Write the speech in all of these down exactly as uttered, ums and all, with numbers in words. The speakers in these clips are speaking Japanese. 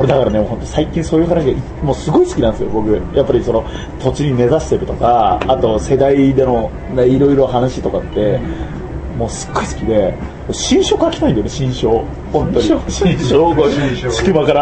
だからね、本当最近そういう話がもうすごい好きなんですよ、僕。やっぱりその土地に根ざしてるとか、あと世代でのいろいろ話とかって、もうすっごい好きで、新書書きたいんだよね、新書。本当に。新書宿場から。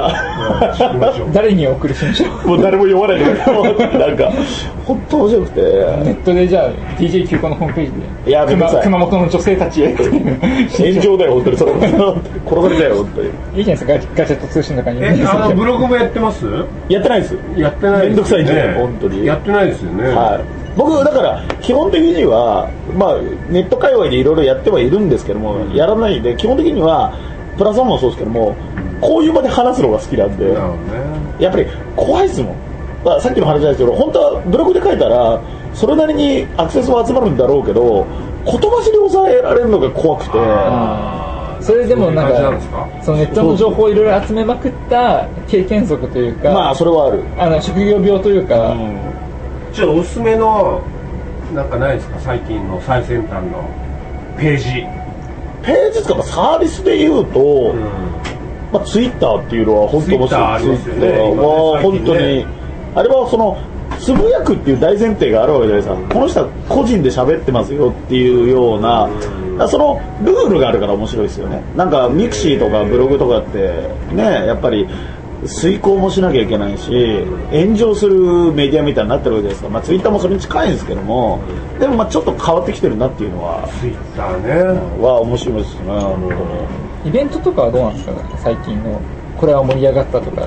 誰に送る新書？ もう誰も読まないんだけど、なんか、本当面白くて。ネットでじゃあ、ディージェー 休暇のホームページで。 いや、熊, 熊本の女性たちへ。 炎上だよ、本当に。それ殺されたよ、本当に。 いいじゃないですか、ガジェット通信の中に。 え、あの、ブログもやってます？ やってないです。 やってないです。 めんどくさいんで、本当に。 やってないですよね。 はい。僕だから基本的には、まあ、ネット界隈でいろいろやってはいるんですけども、やらないで基本的にはプラスワンもそうですけども、こういう場で話すのが好きなんで、やっぱり怖いですもん。まあ、さっきの話じゃないですけど、本当はブログで書いたらそれなりにアクセスは集まるんだろうけど、言葉尻を抑えられるのが怖くて。 それでもなんかそのネットの情報をいろいろ集めまくった経験則というか、 まあそれはある。 あの職業病というか。うん、 ちょっとおすすめのなんかないですか、最近の最先端のページ。 ページとかサービスで言うと、うん、まあツイッターっていうのは本当面白い。ツイッターありますよね。は本当にあれはそのつぶやくっていう大前提があるわけじゃないですか。この人は個人で喋ってますよっていうような、うん、そのルールがあるから面白いですよね。なんかミクシーとかブログとかってね、やっぱり遂行もしなきゃいけないし、炎上するメディアみたいになってるわけですから、まあ、ツイッターもそれに近いんですけども、でもまあちょっと変わってきてるなっていうのはツイッターねは面白いですね。 イベントとかはどうなんですか、最近のこれは盛り上がったとか。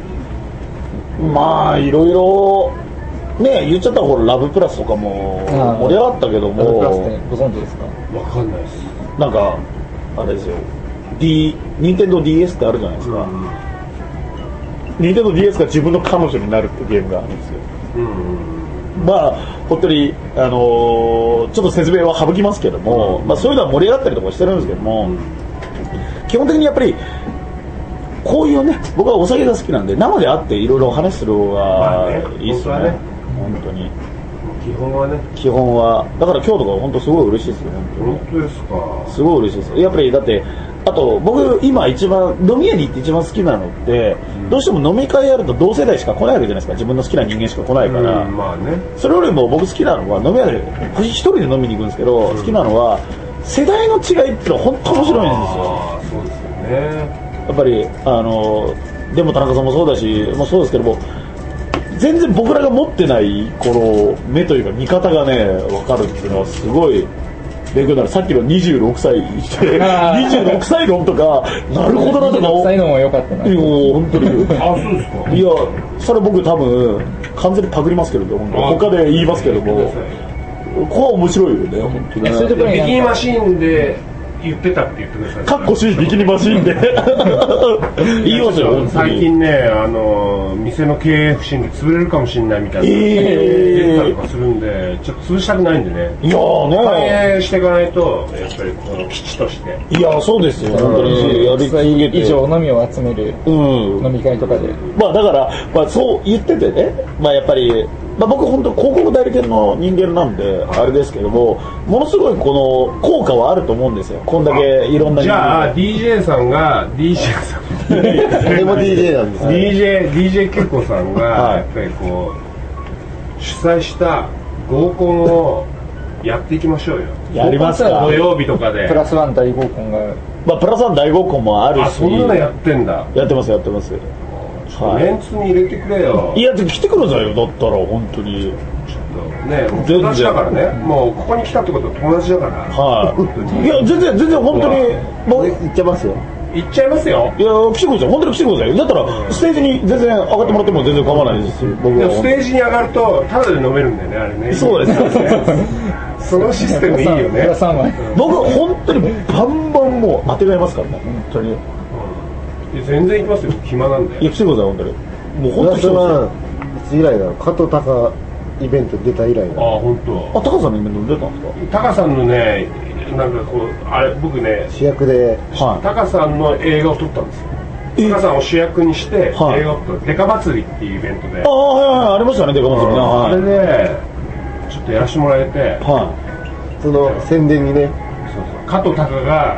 まあいろいろね、言っちゃったらほらラブプラスとかも盛り上がったけども、 ラブプラスってご存知ですか？ わかんないです。 なんかあれですよ、D、任天堂 ディーエス ってあるじゃないですか、うん、任天堂 ディーエス が自分の彼女になるってゲームがあるんですよ、うん、まあ本当に、あのー、ちょっと説明は省きますけども、うん、まあ、そういうのは盛り上がったりとかしてるんですけども、うん、基本的にやっぱりこういうね、僕はお酒が好きなんで生で会っていろいろお話する方がいいですよね、本当に基本はね、 基本はだから今日とか本当すごい嬉しいですよ。 本当ですか。 すごい嬉しいです。やっぱりだってあと僕今一番飲み屋に行って一番好きなのって、うん、どうしても飲み会やると同世代しか来ないわけじゃないですか。自分の好きな人間しか来ないから、 うん、まあね、 それよりも僕好きなのは飲み屋で一人で飲みに行くんですけど、うん、好きなのは世代の違いってのは本当面白いんですよ。 あ、そうですよね。 やっぱりあのでも田中さんもそうだし、まあ、そうですけども、全然僕らが持ってないこの目というか見方がね分かるっていうのはすごい勉強になる。さっきのにじゅうろくさいにじゅうろくさい論とかなるほどなとか。にじゅうろくさい論も良かったな。 いや本当に。 あ、そうですか。 いやそれ僕多分完全にパクりますけれども、他で言いますけども、ここは面白いよね本当に、ね。 それでビキニマシーンで言ってたって言ってください。 かっこしいビキニマシーンで言いますよ。 最近ね、あの店の経営不振で潰れるかもしれないみたいな出たりとかするんで、ちょっと潰したくないんでね。 いやーね、 反映していかないとやっぱりこの基地として。 いやそうですよ、本当にやり続けて以上のみを集める飲み会とかで、 うん、まあだから、まあ、そう言っててね、まあやっぱり。まあ、僕本当広告代理店の人間なんであれですけども、ものすごいこの効果はあると思うんですよ。こんだけいろんなじゃあ ディージェー さんが ディージェー さんでも ディージェー なんですね。 ディージェー ディージェー 結構さんがやっぱりこう主催した合コンをやっていきましょうよ。 やりますか。 土曜日とかでプラスワン大合コンが、 まあ、プラスワン大合コンもあるし。 あ、そんなのやってんだ。 やってますやってます。 はい、メンツに入れてくれよ。 いや来てくださいよ。だったら本当にちょっとね、友達だからね、もうここに来たってことは友達だから。 はい、いや全然全然本当にもう行っちゃいますよ。 行っちゃいますよ。 いや来てください、本当に来てください。だったらステージに全然上がってもらっても全然構わないですし、僕はステージに上がるとタダで飲めるんだよね、あれね。 そうですそのシステムいいよね。 僕本当にバンバンもう当てがいますからね、本当に。 全然行きますよ、暇なんで。 いや来てください本当に。もう本当に。 それはいつ以来だろう。加藤隆イベント出た以来だ。 ああ本当。 あ、高さんのイベント出たんですか。 高さんのね、なんかこうあれ僕ね主役で、 はい、 高さんの映画を撮ったんですよ。高さんを主役にして映画を撮ったデカ祭りっていうイベントで。 ああはいはいありましたね、デカ祭りね。 あれでちょっとやらせてもらえて、 はい、その宣伝にね、 そうそう、加藤隆が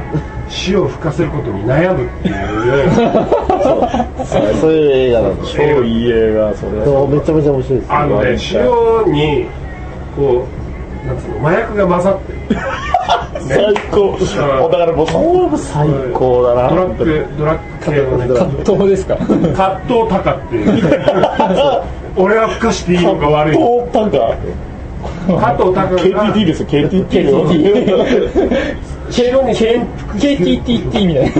塩を吹かせることに悩むっていうそうそういう映画なんです。 超いい映画それ。 そうめちゃめちゃ面白いです。 あのね、塩にこうなんつうの麻薬が混ざってる最高。だからもうそうも最高だな。 ドラッグドラッグ系のね葛藤ですか。 葛藤タカっていう俺は吹かしていいのか悪いのか加藤タ加藤タカがケーティーティー ですよ ケーティーティー塩に潜伏してるケーティーティーティー みたい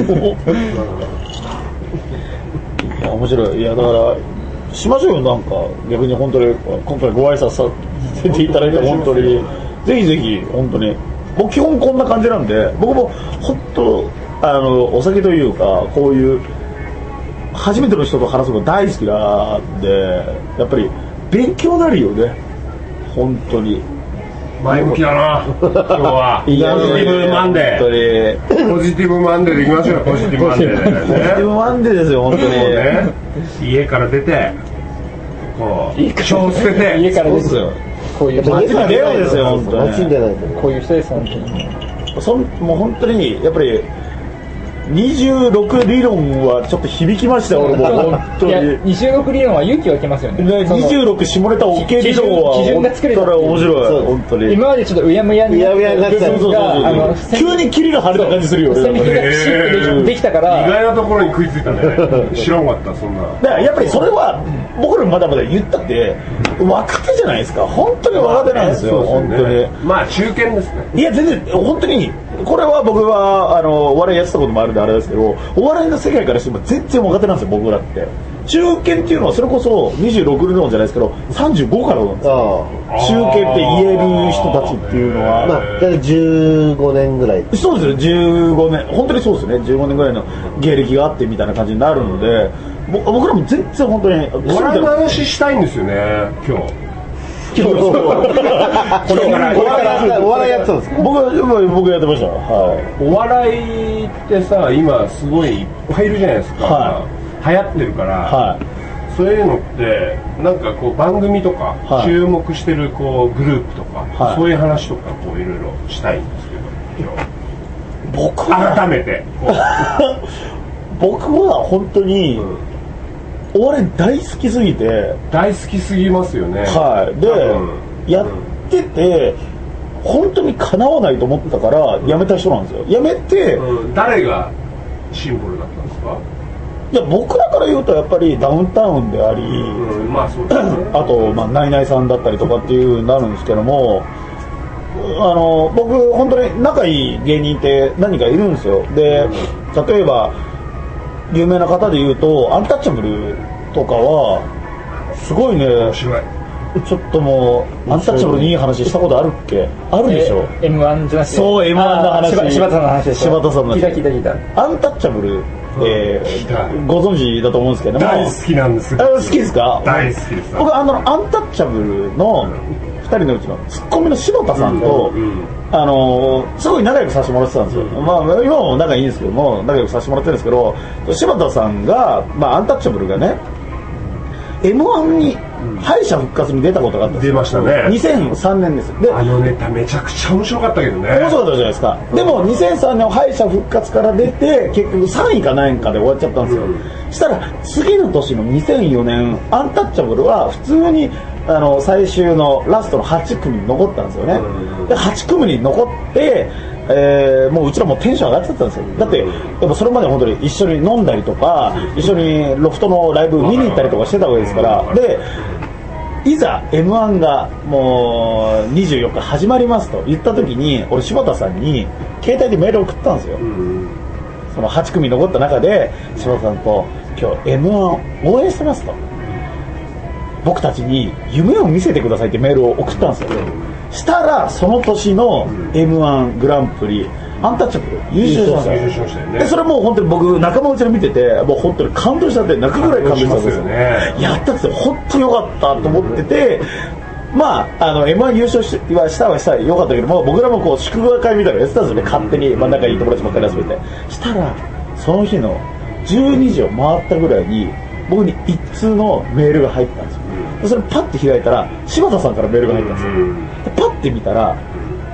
な。 いや面白い。いやだからしましょうよ。なんか逆に本当に今回ご挨拶させていただいて本当にぜひぜひ本当に僕基本こんな感じなんで、僕も本当あのお酒というかこういう初めての人と話すのが大好きなんで、やっぱり勉強なるよね本当に。 前向きだな今日は。ポジティブマンデーポジティブマンデーでいきましょうよ。ポジティブマンデーで、ね、 ポジティブマンデーですよ本当に、 ね、家から出てこう書を捨てて家から出てそうですよ。 こういう街に出ないですよ本当に。 街に出ないと。 こういう人です本当に。 そんもう本当にやっぱりにじゅうろく理論はちょっと響きましたよ俺も本当いやに。 にじゅうろく理論は勇気を受けますよね。 ね、にじゅうろく下ネタ OK 理論は基準が作れた本当に面白い本当に。 今までちょっとうやむやになってた部分があの急にキリが晴れた感じするよね。 線引きがきちっとできたから意外なところに食いついたね。知らんかったそんな。 だからやっぱりそれは僕らまだまだ言ったって若手じゃないですか。本当に若手なんですよ、 そう本当に。 まあ中堅ですね。 いや全然本当にこれは僕はあのお笑いやってたこともあるんであれですけど、お笑いの世界からしても全然若手なんですよ僕らって。中堅っていうのはそれこそにじゅうろく理論じゃないですけどさんじゅうごからなんですよ。中堅って言える人たちっていうのは、 まあだいたいじゅうごねんぐらい。 そうですよじゅうごねん本当にそうですよね。じゅうごねんぐらいの芸歴があってみたいな感じになるので、ぼ僕らも全然本当にお笑いの話したいんですよね今日。 今日これからお笑いやってたんですか。 僕は僕やってました。はい。 お笑いってさ今すごいいっぱいいるじゃないですか、 は流行ってるから、 はい。 そういうのってなんかこう番組とか、 はい注目してるこうグループとか、 はいそういう話とかこういろいろしたいんですけど今僕は日改めてこう僕は本当にお笑い大好きすぎて、 大好きすぎますよね。 はい。で、 うんやってて本当にかなわないと思ったから辞めた人なんですよ。辞めて、 うん、誰がシンボルだったんですか。 いや僕らから言うとやっぱりダウンタウンであり、 うん、まあそうですねあと、まあ、ナイナイさんだったりとかっていうになるんですけども、あの僕本当に仲いい芸人って何かいるんですよ。で例えば有名な方で言うとアンタッチャブルとかはすごいね。 面白い。 ちょっともうアンタッチャブルにいい話したことあるっけ。あるでしょ。 エムワン じゃなくてそう エムワン の話。 柴田さんの話です。 柴田さんの話。 聞いた聞いた聞いた。 アンタッチャブル、え聞いたー、ご存知だと思うんですけども、 大好きなんです。 あ好きですか。 大好きです。 僕あのアンタッチャブルのふたりのうちのツッコミの柴田さんと、 うんうんあのーすごい仲良くさせてもらってたんですよ。まあ今も仲いいんですけども仲良くさせてもらってるんですけど、柴田さんが、まあ、アンタッチャブルがね エムワン に敗者復活に出たことがあったんですよ。 出ましたねにせんさんねんです。であのネタめちゃくちゃ面白かったけどね。 面白かったじゃないですか。でもにせんさんねん敗者復活から出て結局さんいか何位かで終わっちゃったんですよ。そしたら次の年のにせんよねんアンタッチャブルは普通にあの最終のラストのはち組に残ったんですよね。ではち組に残って、えーもううちらもテンション上がっちゃったんですよ。だってやっぱそれまで本当に一緒に飲んだりとか一緒にロフトのライブ見に行ったりとかしてたわけですから。でいざ エムワン がもうにじゅうよっか始まりますと言った時に俺柴田さんに携帯でメールを送ったんですよ。そのはち組残った中で柴田さんと今日 エムワン 応援してますと僕たちに夢を見せてくださいってメールを送ったんですよ。したらその年の エムワン グランプリアンタッチャブル優勝しました優勝しましたよね。 でそれもう本当に僕仲間内で見ててもう本当に感動しちゃって泣くぐらい感動したんですよ。 感動しますよねやったって本当に良かったと思ってて、まああの エムワン 優勝しはしたはした良かったけども僕らもこう祝賀会みたいなのやってたんですよね勝手に、まあ、仲いい友達ばっかり集めて。したらその日のじゅうにじを回ったぐらいに僕に一通のメールが入ったんですよ。でそれパッて開いたら柴田さんからメールが入ったんですよ。でパッて見たら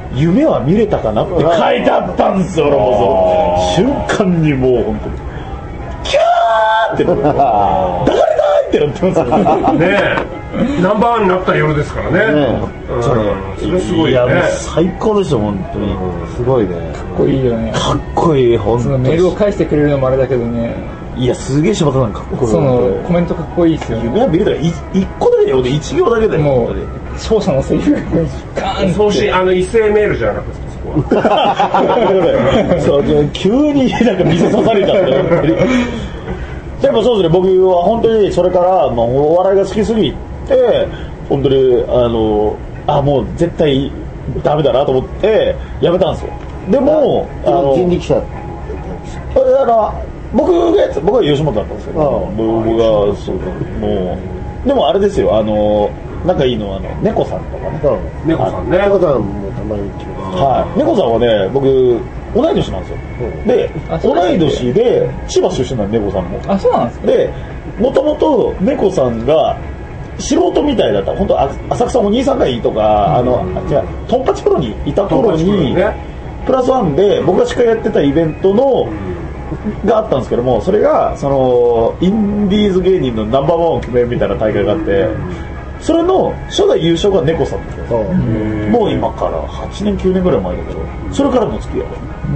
夢は見れたかなって書いてあったんですよ。俺もその瞬間にもう本当にキャーってなって誰だってなってますよねえナンバーワンになった夜ですからね。ねうん、それすごいね。いやもう最高でした本当に、 うん、すごいね。 かっこいいよね。 かっこいい本当に。そのメールを返してくれるのもあれだけどね。 いやすげえ柴田さんかっこいい。 そのコメントかっこいいですよね。 夢は見れたらい一個だけよ、一行だけだよ。 もう勝者のセリフがガーンって。 送信あの一斉メールじゃなくてそこは。 そう急になんか水刺されちゃった。でもそうですね。僕は本当にそれからまあお笑いが好きすぎて本当にあのあもう絶対ダメだなと思ってやめたんですよ。でもあの人力車あの僕がやつ僕は吉本だったんですけど、僕がそうもうでもあれですよあの仲いいのはあの猫さんとかね。 猫さんね。 猫さんもたまに来ます。 はい。猫さんはね僕同い年なんですよ。で同い年で千葉出身なんで猫さんも。 あそうなんですか。 でもともと猫さんが素人みたいだった本当浅草お兄さんがいいとか、うん、あのじゃトンパチプロにいた頃に、ね、プラスワンで僕が司会やってたイベントの、うん、があったんですけどもそれがそのインディーズ芸人のナンバーワンを決めるみたいな大会があって、うん、それの初代優勝が猫さんですよ。もう今からはちねんきゅうねんぐらい前だけどそれからの付き合い、うん、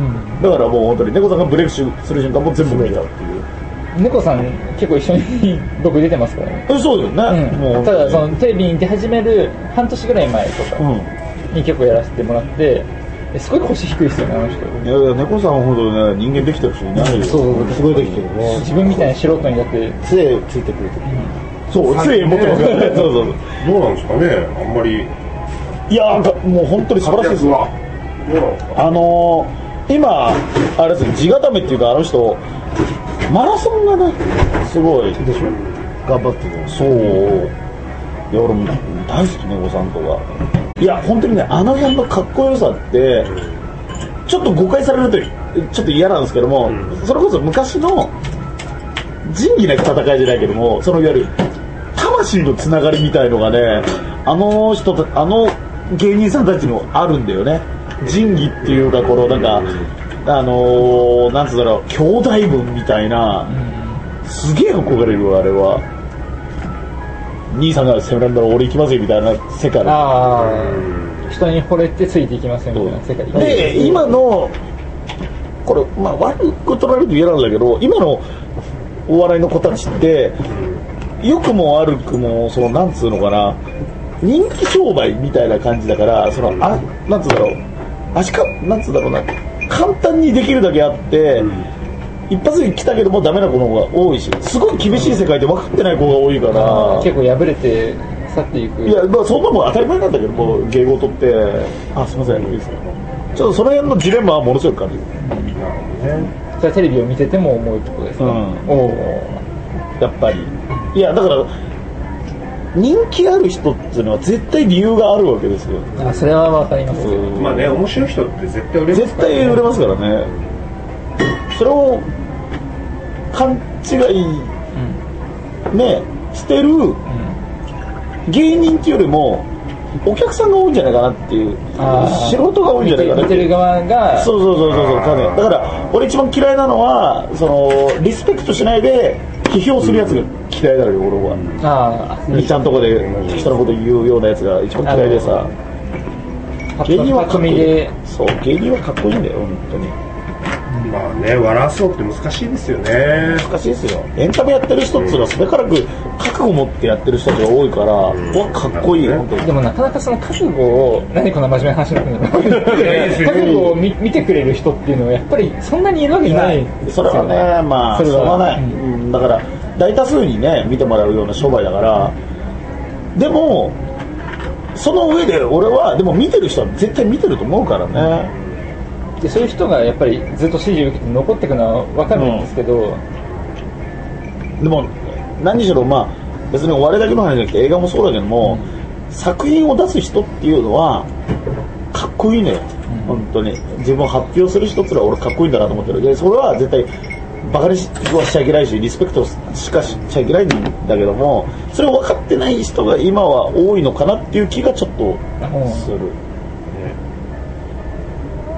だからもう本当に猫さんがブレイクする瞬間も全部見たっていう。 猫さん結構一緒に僕出てますからね。 そうですね、 うん、もうただそのテレビに出始める半年ぐらい前とかに結構やらせてもらってすごい腰低いですよねあの人。 いやいや猫さんは本当にね人間できてる人いないよ。 そうすごいできてるね。 自分みたいな素人にだって杖ついてくるとき、 うん、そう杖持ってますからね。そうそうそうどうなんですかねあんまり。 いやもう本当に素晴らしいですよ。あのー、今あれですね地固めっていうかあの人マラソンがねすごいでしょ頑張ってる。 そういや俺も大好き猫さんとか。いや本当にねあの辺のかっこよさってちょっと誤解されるとちょっと嫌なんですけども、うん、それこそ昔の仁義なき戦いじゃないけどもそのいわゆる魂のつながりみたいのがねあの人とあの芸人さんたちのあるんだよね。仁義っていうかこのなんかあのー、なんつうんだろう兄弟分みたいな、うん、すげえ憧れるあれは。兄さんが攻められたら俺行きますよみたいな世界。 あ人に惚れてついていきますよみたいな世界で今のこれまあ悪く取られると嫌なんだけど今のお笑いの子たちって良くも悪くもそのなんつうのかな人気商売みたいな感じだからそのあなんつうんだろう足かなんつうんだろうな簡単にできるだけあって、うん、一発に来たけどもダメな子の方が多いしすごい厳しい世界で分かってない子が多いから、 うん、結構破れて去っていく。 いや、まあ、そんなもん当たり前なんだけども芸事ってあすいません、うん、いいですかちょっとその辺のジレンマはものすごく感じる、うんなるほどね。それはテレビを見てても思うってことですか、うん、おやっぱりいやだから人気ある人っていうのは絶対理由があるわけですよ。 あそれは分かりますよ。 まあね面白い人って絶対売れますからね。 絶対売れますからね。それを勘違い、うん、ねしてる、うん、芸人っていうよりもお客さんが多いんじゃないかなっていう素人が多いんじゃないかなって見てる側がそうそうそうそうそうだから俺一番嫌いなのはそのリスペクトしないで批評するやつが嫌いだよ、うん、俺は。ああ、みっちゃんとこで人のこと言うようなやつが一番嫌いでさ。芸人はかっこいい。そう、芸人はかっこいいんだよ、本当に。 まあね、笑わそうって難しいですよね。 難しいですよ。エンタメやってる人っていうのはそれからく覚悟を持ってやってる人たちが多いから、うん、わかっこいい、本当に。 でもなかなかその覚悟を、何こんな真面目な話になってるの覚悟を 見, 見てくれる人っていうのはやっぱりそんなにいるわけじゃない。 それはね、まあ、それはない、うん。だから大多数にね見てもらうような商売だから。でもその上で俺はでも見てる人は絶対見てると思うからね。 でそういう人がやっぱりずっと支持を受けて残っていくのは分かるんですけど、 うん、でも何しろまあ別にお笑いだけの話じゃなくて映画もそうだけども、うん、作品を出す人っていうのはかっこいいのよ、うん、本当に自分を発表する人ってのは俺かっこいいんだなと思ってる。でそれは絶対バカにはしちゃいけないしリスペクトしかしちゃいけないんだけどもそれを分かってない人が今は多いのかなっていう気がちょっとする、うん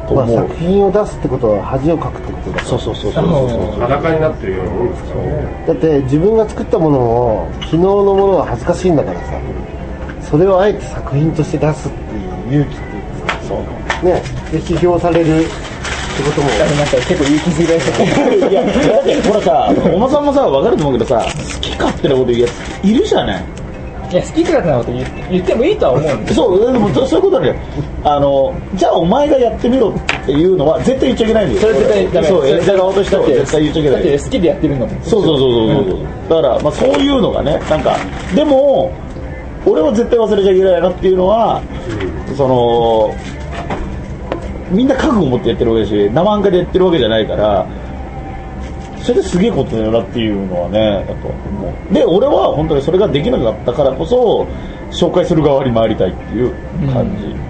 と思う、 まあ、作品を出すってことは恥をかくってことだから。 そうそうそうそうそう裸になってるようなもんですからね。 だって自分が作ったものを昨日のものは恥ずかしいんだからさ、それをあえて作品として出すっていう勇気っていうか、そうね、で批評されるってこともなんか結構勇気づらい人いやだってほらさ、おまさんもさ分かると思うけどさ、好き勝手なこと言うやついるじゃない。 いや好き勝手なこと言って言ってもいいとは思うんですよ。 そうでもそういうことだよ。あのじゃあお前がやってみろっていうのは絶対言っちゃいけないんだよ。 それ絶対ダメ。 そう、演者側としては絶対言っちゃいけない。 だって好きでやってるのも。 そうそうそうそうそう、うん、だからまあそういうのがね、なんかでも俺は絶対忘れちゃいけないなっていうのは、うん、そのみんな覚悟を持ってやってるわけだし、生半可でやってるわけじゃないから、それですげえことだよなっていうのはね、だと思う。で俺は本当にそれができなかったからこそ紹介する側に回りたいっていう感じ、うん、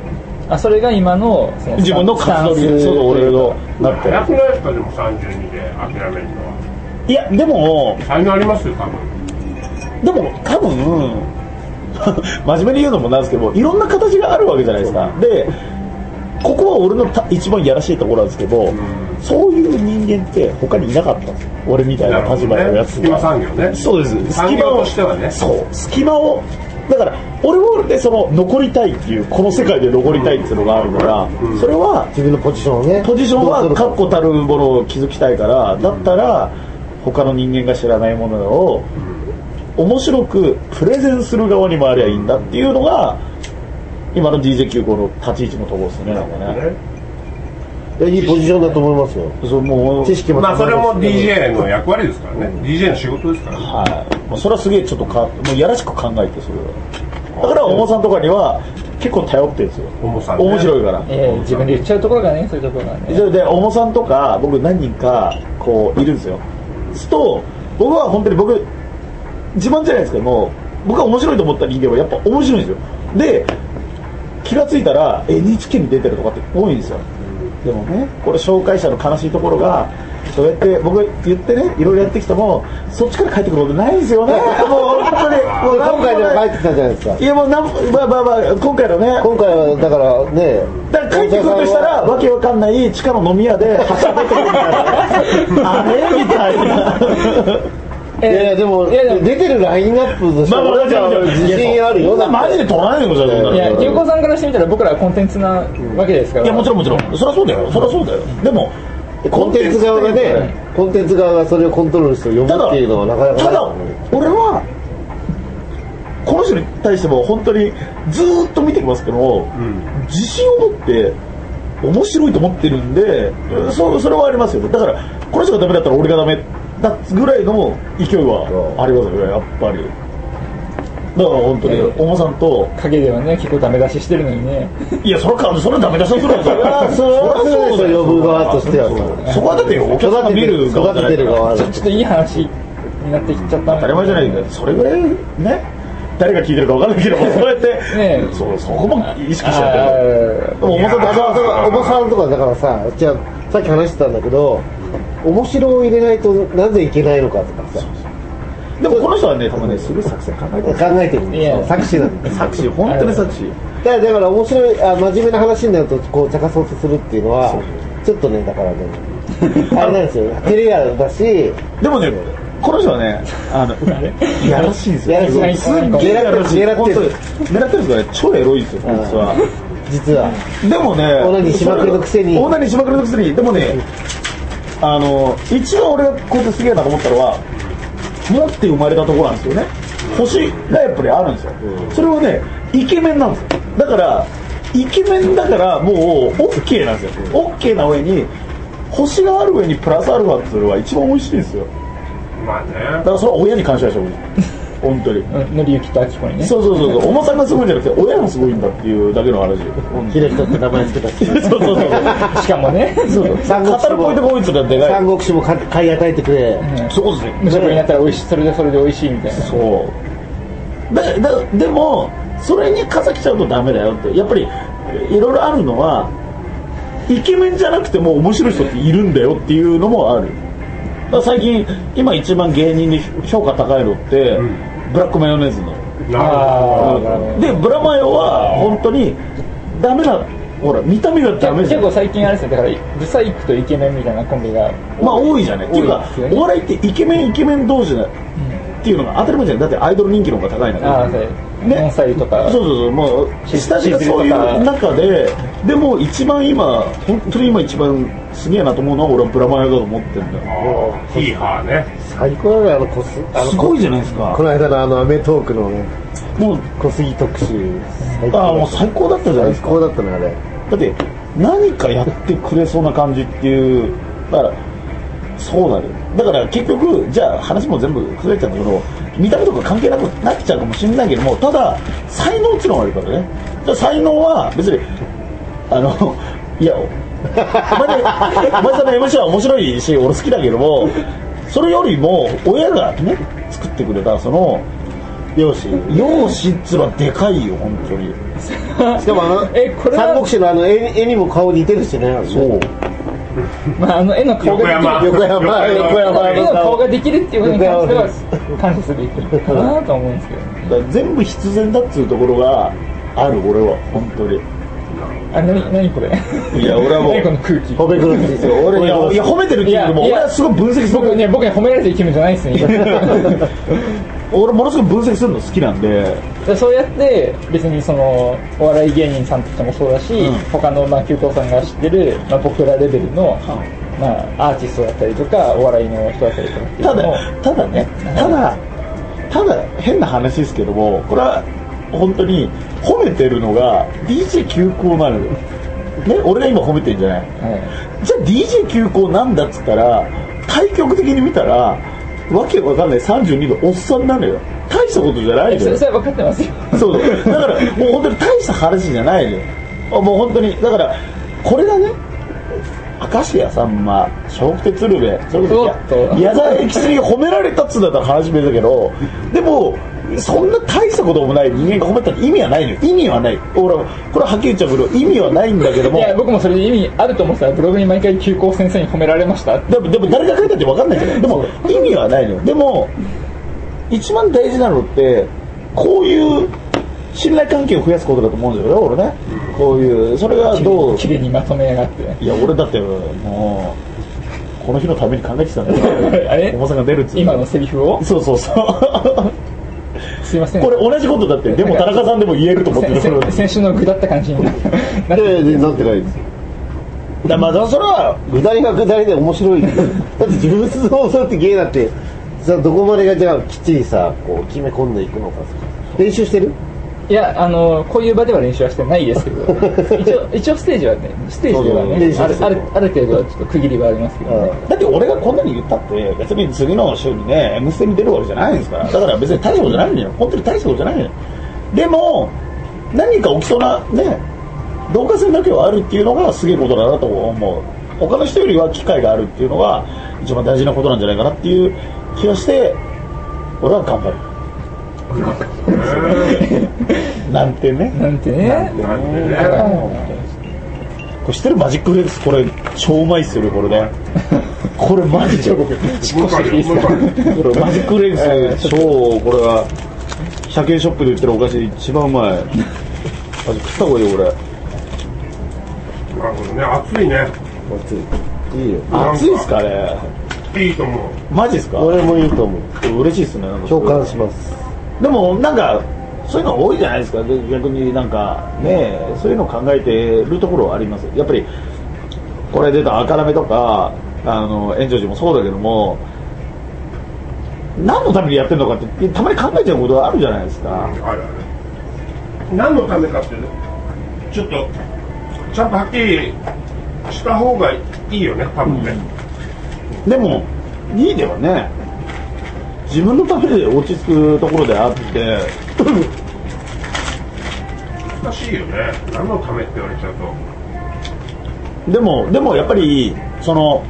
あそれが今 の, その自分の活動にそう俺のなってる。 早くないですかでもさんじゅうにで諦めるのは。 いやでも才能ありますよ多分。 でも多分真面目に言うのもなんですけど、いろんな形があるわけじゃないですか。でここは俺の一番やらしいところなんですけど、うん、そういう人間って他にいなかったんですよ、俺みたいな立場のやつが、ね、隙間産業ね。そうです、 産業としてはね。 そう隙間をだから俺は俺でその残りたいっていうこの世界で残りたいっていうのがあるから、うん、それは自分のポジションをね、 ポジションは確固たるものを築きたいから、だったら他の人間が知らないものを面白くプレゼンする側に回りゃいいんだっていうのが今の ディージェー 急行の立ち位置のところですね。なんかね、 いやいいポジションだと思いますよ。 そうもう知識も、まあそれも ディージェー の役割ですからね、うん、ディージェー の仕事ですからね。 はい、もうそれはすげえちょっとかもうやらしく考えて、それはだからおもさんとかには結構頼ってるんですよ、おもさん、ね、面白いから、 えー、自分で言っちゃうところがね、そういうところがね。 でおもさんとか僕何人かこういるんですよ。すと僕は本当に僕自慢じゃないですけども、僕は面白いと思った人間はやっぱ面白いんですよ。で気がついたら エヌエイチケー に出てるとかって多いんですよ。でもね、これ紹介者の悲しいところが、そうやって僕言ってね、いろいろやってきてもそっちから帰ってくることないんですよね。もう本当にもう今回でも帰ってきたじゃないですか。 いやもうなん、まあまあまあ今回のね、 今回はだからね、 だから帰ってくるとしたらわけわかんない地下の飲み屋ではしゃいでてるみたいなあれみたいな。 いやいやでもいやでも出てるラインナップとしては自信あるよ。 マジで取らないのじゃない。 いや、急行さんからしてみたら僕らはコンテンツなわけですから。 いやもちろんもちろん、そりゃそうだよ、そりゃそうだよ。でもコンテンツ側がね、コンテンツ側がそれをコントロールして呼ぶっていうのはなかなかない。 ただ俺はこの人に対しても本当にずーっと見てきますけど、うん、自信を持って面白いと思ってるんで、うん、そ, それはありますよね。だからこの人がダメだったら俺がダメだぐらいの勢いはありますよね、やっぱり。だから本当におもさんと影ではね結構ダメ出ししてるのにね。 いやそれかそれダメ出しをするんですよ。 それはそうですよ、呼ぶ側としては。 そこはだってお客さんが見る側じゃないから。 ちょっといい話になってきちゃった。 当たり前じゃないけど、それぐらいね。誰が聞いてるか分からないけど、そうやってね、そうそこも意識しちゃってる。でもおもさんとかおもさんとかだからさ、じゃあさっき話してたんだけど、面白を入れないとなぜいけないのかとかさ。でもこの人はね、多分ね、すごい作戦考えてる。 考えてるんですよ。作詞なんです。 作詞、本当に作詞。 だからだから面白い、あ、真面目な話になるとこう茶化そうとするっていうのはちょっとね、だからね、あれなんですよ。テレアだし、 でもね、この人はね、あのやらしいんですよ。 やらしい。 すっげえやらしい。狙ってる。狙ってるんですかね。超エロいですよ、こいつは。 実は。 でもね、 オナニーしまくりのくせに。 オナニーしまくりのくせに、でもね、あの一番俺がこいつすげえなと思ったのは、持って生まれたところなんですよね。星がやっぱりあるんですよ。それはね、イケメンなんですよ。だからイケメンだからもう OK なんですよ。OK な上に星がある上にプラスアルファっていうのは一番美味しいんですよ。 まあね。 だからそれは親に感謝でしょう。本当に。 のりゆきとあきこにね。 そうそうそうそう。重さがすごいんじゃなくて親がすごいんだっていうだけの話。 ひろひとって名前つけたって。 そうそうそう。 しかもね。 そうそう。三国志も語るポイントが多いってのはでかい。 三国志も買い与えてくれ。 そうですね。 無職になったら美味しい、それでそれで美味しいみたいな。 そう。だだでもそれにかさきちゃうとダメだよって。やっぱりいろいろあるのはイケメンじゃなくても面白い人っているんだよっていうのもある。だ最近今一番芸人で評価高いのって、うん、ブラックマヨネーズの。 あでブラマヨは本当にダメなほら見た目がダメじゃん。 結構最近あれですね、だからブサイクとイケメンみたいなコンビがまあ多いじゃない。っていうか、 多いですよねお笑いってイケメンイケメン同士だっていうのが当たり前じゃん。だってアイドル人気の方が高いんだから。 ああそうね、ノンサイとかそうそうそう、もう下地がそういう中で、でも一番今本当に今一番すげえなと思うのは俺はブラマヨだと思ってるんだよ。 ヒーハーね。 最高だね、あのコスあのすごいじゃないですか。 この間のあのアメトークのねもう小杉特集最高ああもう最高だったじゃないですか。 最高だったねあれ。 だって何かやってくれそうな感じっていう、だからそうなる。だから結局じゃあ話も全部崩れちゃうんだけど、見た目とか関係なくなっちゃうかもしれないけども、ただ才能っていうのがあるからね。じゃあ才能は別にあのいやお前ねお前さんの エムシー は面白いし俺好きだけども、それよりも親がね作ってくれたその容姿容姿っつうのはでかいよ本当に。 しかもあのえこれは三国志のあの 絵, 絵にも顔似てるしね。 そうまあ、あの絵の顔ができる横山横山絵の顔ができるっていうふうに関しては感謝すべきかなと思うんですけど、 だから全部必然だっつうところがある俺は本当に。 あれ何何これいや俺はもう何この空気褒めるんですよ俺いやいや褒めてるっていうよりもいや俺はすごい分析する僕ね僕ね褒められてる気分じゃないですね俺ものすごい分析するの好きなんで。 でそうやって別にそのお笑い芸人さんとかもそうだし、 うん他のまあ九東さんが知ってる、まあ、僕らレベルの、まあ、アーティストだったりとかお笑いの人だったりとかっていうたのをだただねただただ変な話ですけども、これは本当に褒めてるのが ディージェー 急行なのよね。俺が今褒めてるんじゃない、 はいじゃあ ディージェー 急行なんだっつったら対極的に見たらわけわかんないさんじゅうにどおっさんなのよ。大したことじゃないのよ。 それは分かってますよそうだからもう本当に大した話じゃないのよ。もう本当にだからこれがね明石家さんま笑福亭鶴瓶それこそ矢沢永吉に褒められたっつうんだったら話別だけど、でもそんな大したこともない人間が褒めたって意味はないのよ。意味はない。俺はこれははっきり言っちゃうけど意味はないんだけども、 いや僕もそれで意味あると思ってたらブログに毎回休校先生に褒められましたでもでも誰が書いたって分かんないけど、でも意味はないのよ。でも一番大事なのってこういう信頼関係を増やすことだと思うんだよね俺ね。こういうそれがどうきれいにまとめやがっていや俺だってもうこの日のために考えてたんだよあれ重さんが出るっつう今のセリフをそうそうそうすいませんこれ同じことだってでも田中さんでも言えると思ってるせせ先週のぐだった感じになってなってでなってないです。 だまあそれはぐだりがぐだりで面白いだって自分そうそうって芸だってさどこまでがじゃあきっちりさこう決め込んでいくのか練習してる。 いやあのこういう場では練習はしてないですけど一応一応ステージはねステージではねあるあるある程度はちょっと区切りはありますけどね。 だって俺がこんなに言ったって別に次の週にね M ステに出るわけじゃないんですからだから別に大したことじゃないんだよ本当に大したことじゃないんだよ。でも何か起きそうなね導火線だけはあるっていうのがすげえことだなと思う。他の人よりは機会があるっていうのが一番大事なことなんじゃないかなっていう気がして俺は頑張るなんてねなんてねなんてねこれ知ってるマジックフレーズこれ超うまいっすよねこれねこれマジでこれマジックフレーズ超これはひゃくえんショップで売ってるお菓子一番うまいマジ食った方がいいよ俺。 なるほどね暑いね暑いいいよ。 暑いっすかね。 いいと思う。 マジっすか。 俺もいいと思う。 嬉しいっすね。 共感します。 でもなんかそういうの多いじゃないですか。で逆になんかねそういうのを考えてるところはあります。やっぱりこれ出た赤ラメとかあの炎上寺もそうだけども何のためにやってるのかってたまに考えちゃうことがあるじゃないですか。 あるある。何のためかってちょっとちゃんとはっきりした方がいいよね多分ね、 うん、でもいいではね自分のためで落ち着くところであって難しいよね何のためって言われちゃうと。 でもでもやっぱりその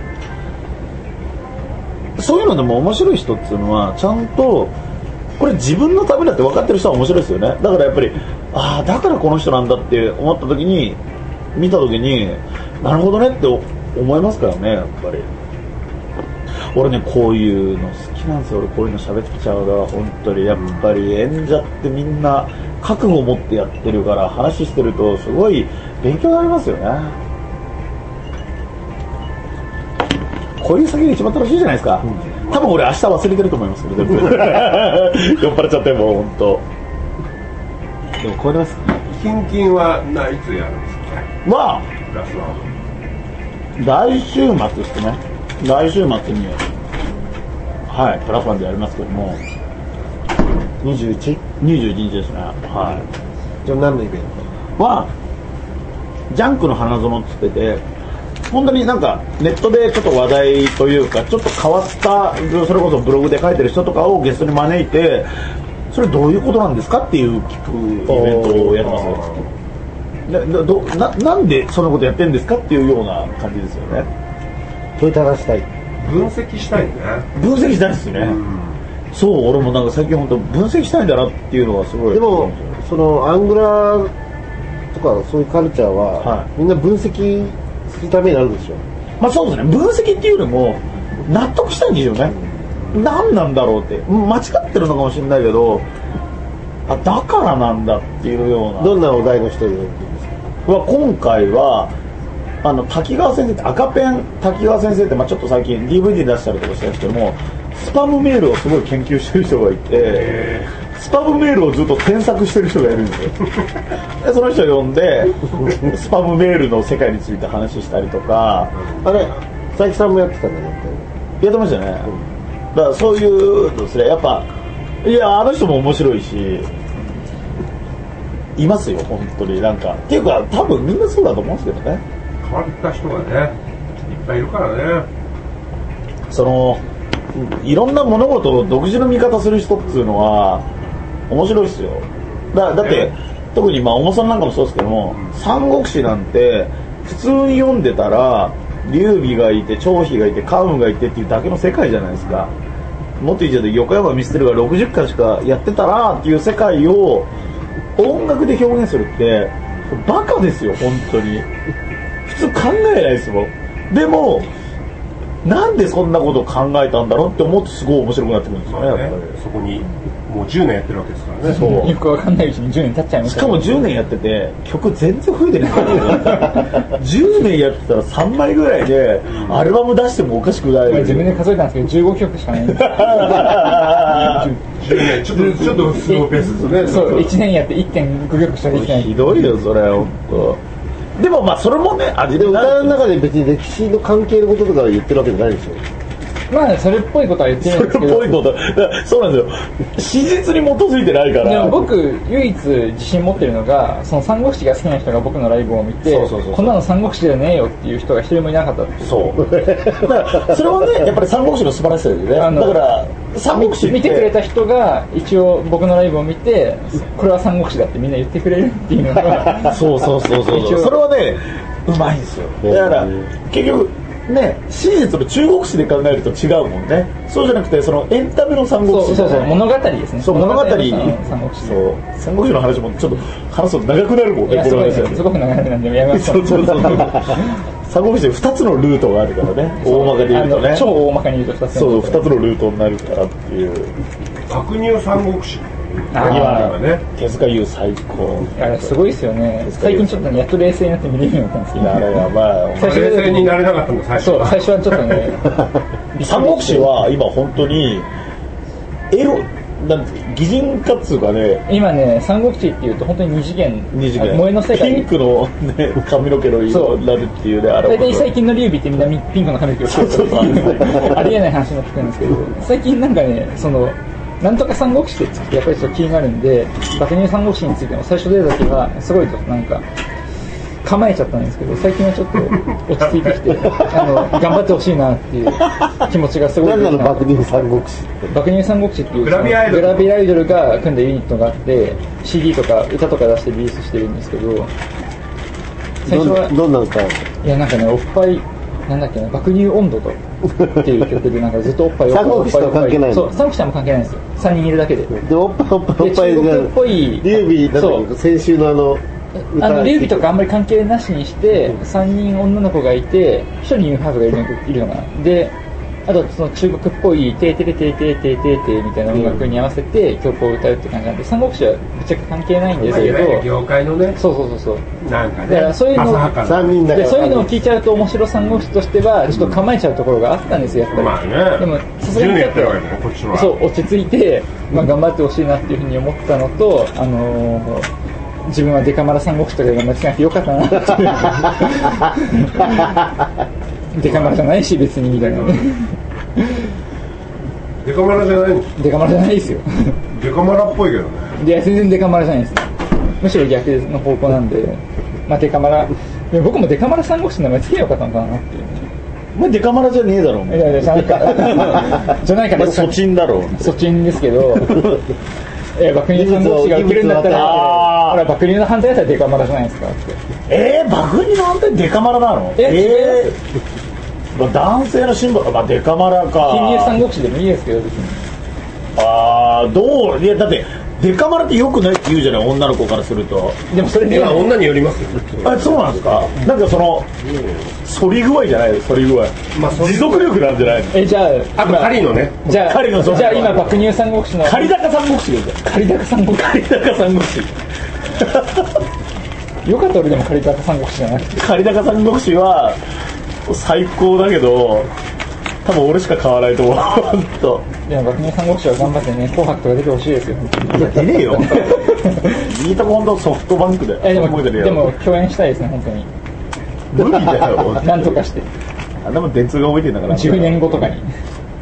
そういうのでも面白い人っていうのはちゃんとこれ自分のためだって分かってる人は面白いですよね。だからやっぱりああだからこの人なんだって思った時に見た時になるほどねって思いますからね。やっぱり俺ねこういうの好きなんですよ。俺こういうの喋ってきちゃうから本当にやっぱり演者ってみんな覚悟を持ってやってるから話してるとすごい勉強になりますよね。こういう酒が一番楽しいじゃないですか、うん、多分俺明日忘れてると思いますけど全部酔っ払っちゃってもう本当でもこれますキンキンはいつやるんですか。 まあプラスは来週末ですね。来週末にはいプラスワンでやりますけどもにじゅういち、 にじゅういちにちですね。はい。 じゃあ何のイベントはジャンクの花園っつってて、本当になんかネットでちょっと話題というかちょっと変わったそれこそブログで書いてる人とかをゲストに招いてそれどういうことなんですかっていう聞くイベントをやってます。な, ど な, なんでそんなことやってるんですかっていうような感じですよね。 問いただしたい、 分析したいね。 分析したいですね、うん、そう俺もなんか最近本当分析したいんだなっていうのがすごい。 でもそのアングラーとかそういうカルチャーは、はい、みんな分析するためになるんでしょ。 まあそうですね。分析っていうよりも納得したいんですよね、うん、何なんだろうって間違ってるのかもしれないけどあだからなんだっていうような。 どんなお題の人いるんですか。 は今回はあの滝川先生って赤ペン滝川先生って、まあ、ちょっと最近 ディーブイディー 出したりとかしてるんですけどもスパムメールをすごい研究してる人がいてスパムメールをずっと添削してる人がいるんですよでその人を呼んでスパムメールの世界について話したりとかあれ佐伯さんもやってたんだよね。 やってましたね、うん、だからそういうですねやっぱいやあの人も面白いしいますよ本当になんかっていうか多分みんなそうだと思うんですけどね。 変わった人がねいっぱいいるからね。 そのいろんな物事を独自の見方する人っていうのは面白いですよ。 だ, だって、えー、特にまあ重さんなんかもそうですけども、うん、三国志なんて普通に読んでたら劉備がいて張飛がいて関羽がいてっていうだけの世界じゃないですか。もっと言っちゃうと横山ミステルがろくじゅっかいしかやってたらっていう世界を音楽で表現するってバカですよ本当に。普通考えないですもん。でもなんでそんなことを考えたんだろうって思ってすごい面白くなってくるんですよね。やっぱりそこにもうじゅうねんやってるわけですからね。 そうよくわかんないうちにじゅうねん経っちゃいました、ね、 しかもじゅうねんやってて曲全然増えてないじゅうねんやってたらさんまいぐらいでアルバム出してもおかしくない、 まあ、自分で数えたんですけどじゅうごきょくしかないんですじゅうねんちょっとちょっとスローペースですね。 そういちねんやって いってんごきょくしかできない。 ひどいよそれ本当。でもまあそれもね味で歌の中で別に歴史の関係のこととか言ってるわけじゃないでしょ。 まあそれっぽいことは言ってるんですけど。 それっぽいことそうなんですよ。史実に基づいてないから。 でも僕唯一自信持ってるのがその三国志が好きな人が僕のライブを見てそうそうそうそうこんなの三国志じゃねえよっていう人が一人もいなかったっていう。 そうだからそれはねやっぱり三国志の素晴らしさですよね。だから三国志って見てくれた人が一応僕のライブを見てこれは三国志だってみんな言ってくれるっていうのがそうそうそうそうそうそれはねうまいんですよ。だから結局ね、史実の中国史で考えると違うもんね。そうじゃなくてそのエンタメの三国志。 そうそうそう物語ですね。 そう物語。 三国志。 そう三国志の話もちょっと話すと長くなるもんね。 いやすごいすごく長くなるんでやめましょう。 そうそうそう。三国志でふたつのルートがあるからね。大まかで言うとね。 超大まかに言うとふたつ。 そうふたつのルートになるからっていう。 爆乳三国志。 今ね手塚優最高。 あれすごいですよね。最近ちょっとやっと冷静になって見れるようになったんですけど。 あれやばい。 最初冷静になれなかったの最初。 そう最初はちょっとね。 三国志は今本当にエロなんて擬人化っつうかね。 今ね三国志っていうと本当に二次元。 二次元。 萌えの世界。 ピンクのね髪の毛の色になるっていうねあれ。 大体最近の劉備ってみんなピンクの髪の毛をしてるからありえない話になってくるんですけど最近なんかねその。なんとか三国志ってやっぱりちょっと気になるんで爆乳三国志についても最初出た時はすごいなんか構えちゃったんですけど最近はちょっと落ち着いてきてあの頑張ってほしいなっていう気持ちがすごい何なの爆乳三国志爆乳三国志っていうグラビアアイドルグラビアアイドルが組んだユニットがあって シーディー とか歌とか出してリリースしてるんですけど最初はどんな歌？ いやなんかねおっぱいなんだっけな爆乳温度とっていう曲でなんかずっとおっぱいおっぱい三国志と関係ないの。 そう三国志はもう関係ないんですよ。さんにんいるだけで。 でおっぱいおっぱいおっぱいが中国っぽい劉備なんだっけ先週のあのあの劉備とかあんまり関係なしにしてさんにん女の子がいてひとりニューハーフがいるのいるのかなであとその中国っぽいテーテレテーテーテーテーテーみたいな音楽に合わせて曲を歌うって感じなんで、三国志はぶっちゃけ関係ないんですけど、 業界のね、 そうそうそうそう、 なんかね、 だからそういうの三人だからでそういうのを聞いちゃうと面白三国志としてはちょっと構えちゃうところがあったんですよやっぱり。 まあね、 でもさすがにちょっとじゅうねんやってるわけだねこっちは。 そう落ち着いて、まあ、頑張ってほしいなっていうふうに思ったのと、あのー自分はデカマラ三国志とか頑張ってなくてよかったなってデカマラじゃないし別にみたいなねデカマラじゃないの？ デカマラじゃないですよデカマラっぽいけどね。 いや全然デカマラじゃないです、むしろ逆の方向なんで、まあデカマラ、でも僕もデカマラ三国志の名前つけようかったのかなっていう。 お前デカマラじゃねえだろお前。 いやいやじゃないかじゃないかお前ソチンだろ。 ソチンですけどえ爆乳三国志が受けるんだったら、ほら爆乳の反対だったらデカマラじゃないですかって。 えー、爆乳の反対デカマラなの？ ええー、まあ、男性のシンボル、まあ、デカマラか。 金乳三国志でもいいですけど別に。 ああ、どう？いやだってデカマラって良くないって言うじゃない、女の子からすると。 でもそれでいや女によりますよ。 あ、そうなんですか？なんかその反り具合じゃないです、反り具合。 まあ持続力なんじゃないの？ えじゃああと狩りのね。 じゃあ狩りのそうじゃあ今爆乳三国志の狩高三国志で狩高三国狩高三国志。 よかった俺でも狩高三国志じゃなくて。 狩高三国志は最高だけど、多分俺しか買わないと思う。本当。 いや爆乳三国志は頑張ってね紅白とか出てほしいですよ。 いや出ねえよ。いいとこ本当ソフトバンクで。 えでも覚えてるよでも共演したいですね本当に。 無理だよ。 なんとかしてあんなもん電通が覚えてんだから。 じゅうねんごとかに。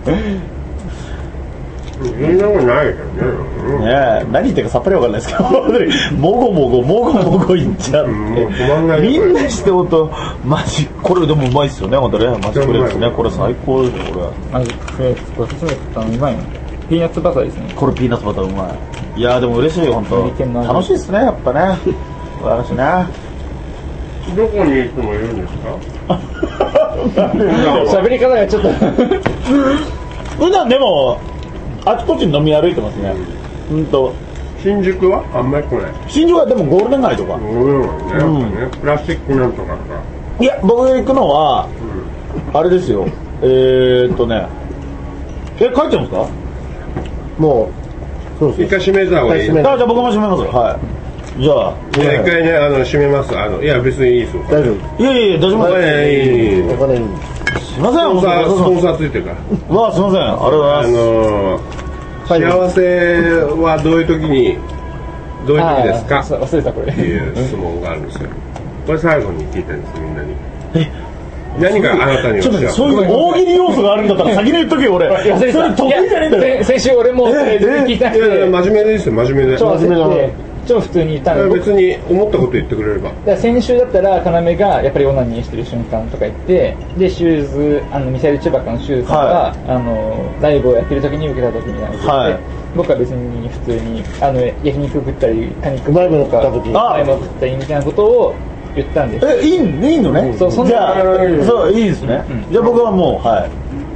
そんなことないけどね。 ねえ、何言ってるかさっぱりわかんないですけど、本当にもごもごもごもごいっちゃって、 うんもう止まんないよみんなして本当マジこれでもうまいっすよね、本当ね、マジこれですね、これ最高ですよこれ。 まずこれこれ初めて買ったのうまいの。ピーナッツバターですね。 これピーナッツバターうまい。いやーでも嬉しいよ本メリケンの当。 味楽しいですねやっぱね。素晴らしいね。 どこにいつもいるんですか？ 喋り方がちょっと普段でもあちこちに飲み歩いてますね。うんと新宿はあんまり来ない。 新宿はでもゴールデン街とか。 うんね、やっぱね、プラスチックなんとかさ。 いや僕が行くのは、あれですよ。えー、っとね。え帰っちゃうんですか？ もうそう一回閉めた方がいい。 一回閉めあじゃあ僕も閉めますよ。はい。じゃあ。 じゃあ一回ね、あの閉めます。あのいや別にいいですよ。 大丈夫。 いやいやいや大丈夫お金いいいい。 お金いい。 すいません。 スポンサースポンー。 サーついてるから。 わあすいません。ありがとうございあます。 の幸せはどういう時にどういう時ですかあー忘れたこれっていう質問があるんですよ。これ最後に聞いたんですみんなに。 え何があなたにはちょっとねそういう大喜利要素があるんだったら先に言っとけよ俺。 いやそれそれ得意じゃねえんだよ。 先先週俺もえ全然聞いてなくいやいやて真面目ですよ真面目で。 超真面目な焦って超普通に言ったんで、 別に思ったこと言ってくれれば。 だから先週だったら要がやっぱりオナニーしてる瞬間とか言ってでシューズあのミサイル中学のシューズが、 はあのライブをやってる時に受けた時みたいなこと言って、 はい僕は別に普通にあの焼肉食ったりカニ食うまいもの食った時うまいもの食ったりみたいなことを言ったんです。 えいいいいのね。 そうそんなじゃあそういいですね。 うんじゃあ僕はもうはい。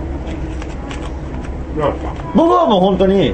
なんか僕はもう本当に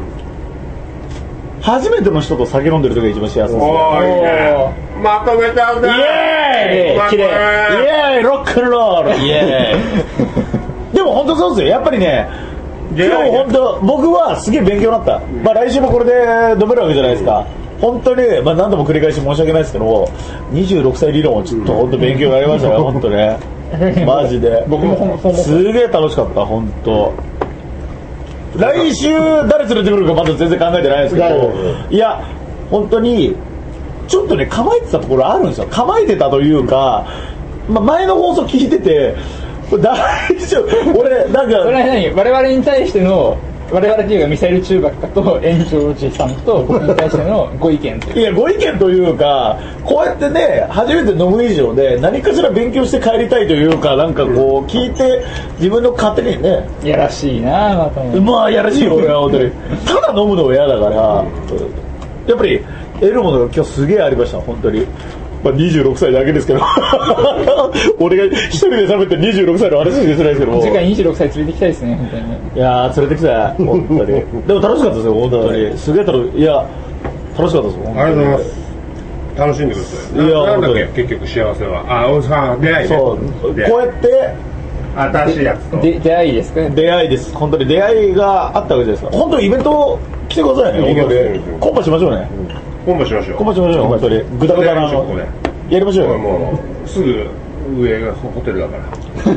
初めての人と酒飲んでる時が一番幸せです。 おーいいね。まとめちゃうね。 イエーイまとめ綺麗イエーイロックンロールイエーイでも本当そうですよやっぱりね今日本当僕はすげえ勉強になった、まあ、来週もこれで飲めるわけじゃないですか本当に、まあ、何度も繰り返し申し訳ないですけどにじゅうろくさい理論をちょっと本当勉強になりましたよ本当ねマジで僕もほんそう思ったすげえ楽しかった本当来週誰連れてくるかまだ全然考えてないですけどいや本当にちょっとね構えてたところあるんですよ構えてたというか、まあ、前の放送聞いててこれ大丈夫俺なんかそれは何我々に対しての我々っていうかミサイル中学科と炎上寺さんと僕に対してのご意見といういやご意見というかこうやってね初めて飲む以上で何かしら勉強して帰りたいというかなんかこう聞いて自分の勝手にねいやらしいなまたもまあやらしいよ俺は本当にただ飲むのが嫌だからやっぱり得るものが今日すげえありました本当に、まあ、にじゅうろくさいだけですけど俺が一人で喋ってにじゅうろくさいの話しかしてないですけど次回にじゅうろくさい連れてきたいですね本当にねいやー連れてきた本当にでも楽しかったですよ本当にすげえ楽しいや楽しかったです本当にありがとうございます。楽しんでください。 いやななんだっ本当にけ結局幸せは。あ、おさ出会いね。 そうこう出会いやって新しいやつとで出会いですかね。 出会いです。本当に出会いがあったわけじゃないですか。本当にイベント来てくださいね。本当にコンパしましょうね。 コンパしましょう。 コンパしましょう。本当にグダグダなのやりましょうよ。 もうすぐ上がホテルだから。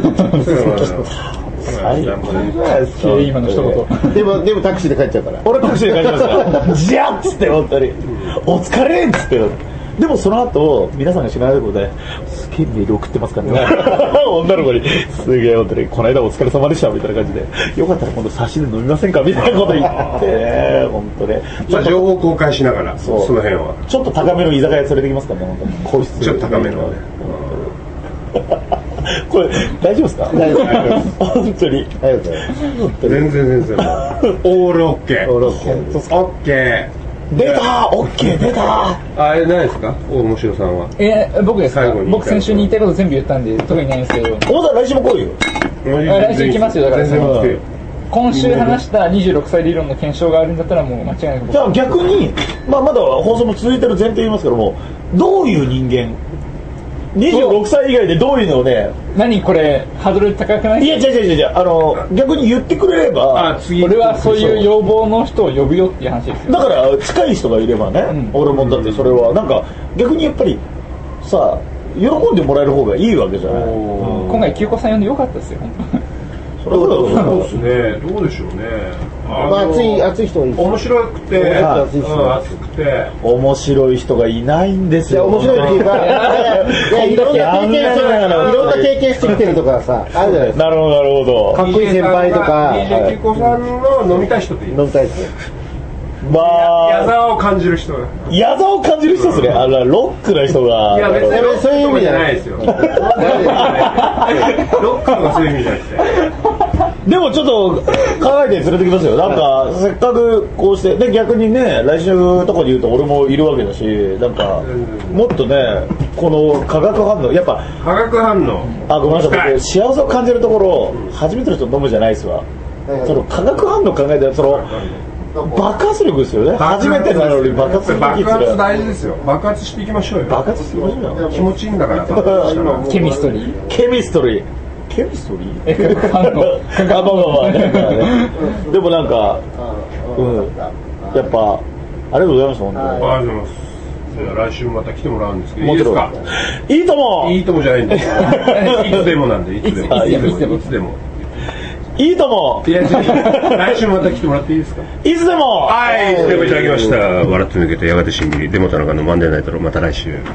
最高じゃないですか。 今の一言。 でもでもタクシーで帰っちゃうから俺タクシーで帰りますからジャッつって本当にお疲れっつってでもその後皆さんが知らないところですげえメール送ってますからね女の子にすげえ本当にこの間お疲れ様でしたみたいな感じでよかったら今度差しで飲みませんかみたいなこと言って本当ねまあ情報公開しながらその辺はちょっと高めの居酒屋連れてきますからね本当に個室ちょっと高めのねこれ大丈夫ですか大丈夫本当にありがとうございます全然全然オールオッケーオールオッケーオッケ出たオッケー出たーあれ何ですか大城さんはえー、僕ですか最後に僕先週に言いたいこと全部言ったんで特にないんですけど大田来週も来いよ来週行きますよだから全然来てよ今週話したにじゅうろくさい理論の検証があるんだったらもう間違いなくじゃあ逆に、まあ、まだ放送も続いてる前提言いますけどもどういう人間にじゅうろくさい以外でどういうのをね何これハードル高くないいや違う違う違うあの逆に言ってくれればあ次俺はそういう要望の人を呼ぶよっていう話ですよだから近い人がいればね、 うん俺もだってそれはなんか逆にやっぱりさ喜んでもらえる方がいいわけじゃない、うん、 今回清子さん呼んでよかったですよ本当それはそうですねどうでしょうねまあ熱い熱い人がいいです面白くて熱い人うん熱くて面白い人がいないんですよいや面白いっていうかいやいろんな経験してるいろんな経験してきてるとかさあるじゃないですかなるほどなるほどかっこいい先輩とかディージェー キコさんの飲みたい人っていい飲みたいですねまあ矢沢を感じる人矢沢を感じる人ですねあのロックな人がいや別にロックそういう意味じゃないですよロックとかそういう意味じゃなくてでもちょっと考えて連れてきますよなんかせっかくこうしてで逆にね来週とかで言うと俺もいるわけだしなんかもっとねこの化学反応やっぱ化学反応あごめんなさい僕幸せを感じるところ初めての人飲むじゃないですわその化学反応考えたらその爆発力ですよね初めてなのに爆発力爆発大事ですよ爆発していきましょうよ爆発していきましょうよ気持ちいいんだから爆発したらケミストリーケミストリーケミストリーえ化学反応あまあまあまあ、ね、でもなんか、うん、やっぱありがとうございます本当にありがとうございますじゃあ来週また来てもらうんですけどいいですかいいともいいともじゃないんですいつでもなんでいつでもいつでもいつでもいつでもいいともいや来週また来てもらっていいですかいつでもはい、でもいただきました。笑って抜けてやがてしんみり。デモ田中のマンデーナイトのまた来週。